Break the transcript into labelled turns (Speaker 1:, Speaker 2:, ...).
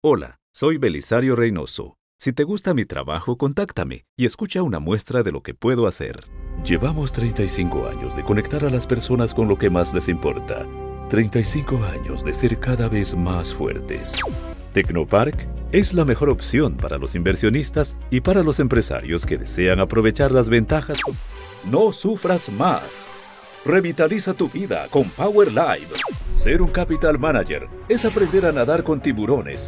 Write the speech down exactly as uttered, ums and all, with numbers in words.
Speaker 1: Hola, soy Belisario Reynoso. Si te gusta mi trabajo, contáctame y escucha una muestra de lo que puedo hacer. Llevamos treinta y cinco años de conectar a las personas con lo que más les importa. treinta y cinco años de ser cada vez más fuertes. Tecnopark es la mejor opción para los inversionistas y para los empresarios que desean aprovechar las ventajas. No sufras más. Revitaliza tu vida con Power Live. Ser un capital manager es aprender a nadar con tiburones